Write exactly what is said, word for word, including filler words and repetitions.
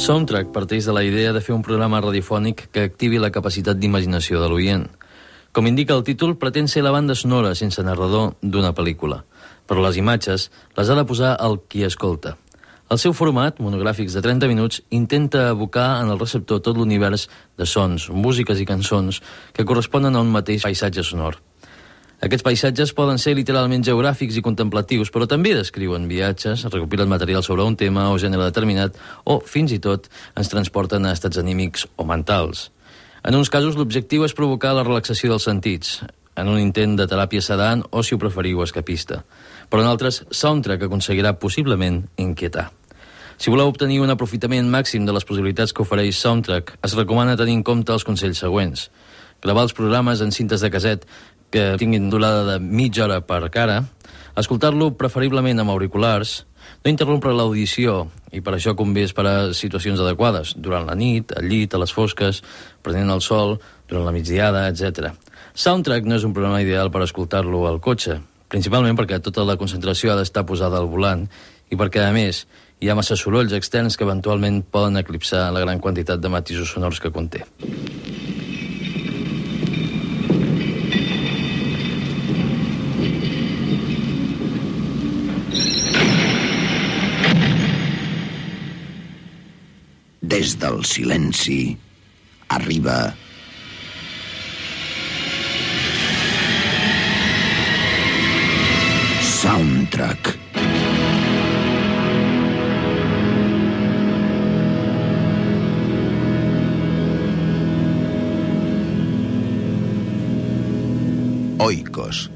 Soundtrack parteix de la idea de fer un programa radiofònic que activi la capacitat d'imaginació de l'oient. Com indica el títol, pretén ser la banda sonora sense narrador d'una pel·lícula, però les imatges les ha de posar el qui escolta. El seu format, monogràfics de trenta minuts, intenta evocar en el receptor tot l'univers de sons, músiques i cançons que corresponen a un mateix paisatge sonor. Aquests paisatges poden ser literalment geogràfics i contemplatius, però també descriuen viatges, recopilen material sobre un tema o gènere determinat, o, fins i tot, ens transporten a estats anímics o mentals. En uns casos, l'objectiu és provocar la relaxació dels sentits, en un intent de teràpia sedant o, si ho preferiu, escapista. Però en altres, Soundtrack aconseguirà possiblement inquietar. Si voleu obtenir un aprofitament màxim de les possibilitats que ofereix Soundtrack, es recomana tenir en compte els consells següents. Gravar els programes en cintes de caset que tinguin durada de mitja hora per cara, escoltar-lo preferiblement amb auriculars, no interrompre l'audició, i per això convé esperar situacions adequades, durant la nit, al llit, a les fosques, prenent el sol, durant la migdiada, etcètera. Soundtrack no és un programa ideal per escoltar-lo al cotxe, principalment perquè tota la concentració ha d'estar posada al volant i perquè, a més, hi ha massa sorolls externs que eventualment poden eclipsar la gran quantitat de matisos sonors que conté. Des del silenci arriba Soundtrack. Oikos.